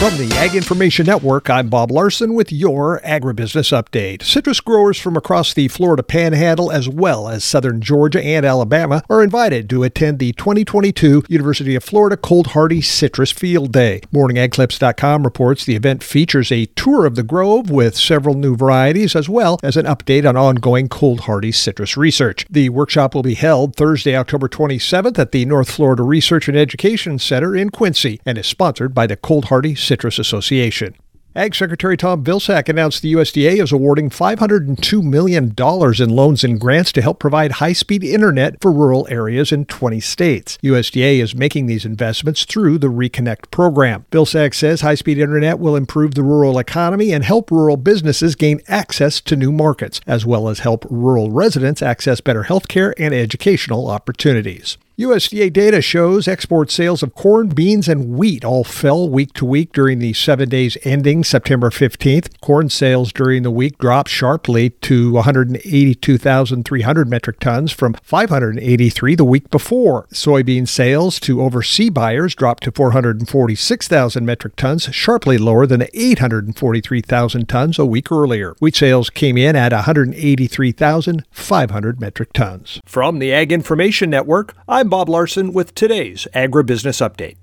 From the Ag Information Network, I'm Bob Larson with your Agribusiness Update. Citrus growers from across the Florida Panhandle, as well as southern Georgia and Alabama, are invited to attend the 2022 University of Florida Cold Hardy Citrus Field Day. MorningAgClips.com reports the event features a tour of the grove with several new varieties, as well as an update on ongoing cold hardy citrus research. The workshop will be held Thursday, October 27th at the North Florida Research and Education Center in Quincy and is sponsored by the Cold Hardy Citrus Association. Ag Secretary Tom Vilsack announced the USDA is awarding $502 million in loans and grants to help provide high-speed internet for rural areas in 20 states. USDA is making these investments through the Reconnect program. Vilsack says high-speed internet will improve the rural economy and help rural businesses gain access to new markets, as well as help rural residents access better health care and educational opportunities. USDA data shows export sales of corn, beans, and wheat all fell week to week during the 7 days ending September 15th. Corn sales during the week dropped sharply to 182,300 metric tons from 583 the week before. Soybean sales to overseas buyers dropped to 446,000 metric tons, sharply lower than 843,000 tons a week earlier. Wheat sales came in at 183,500 metric tons. From the Ag Information Network, I'm Bob Larson with today's Agribusiness Update.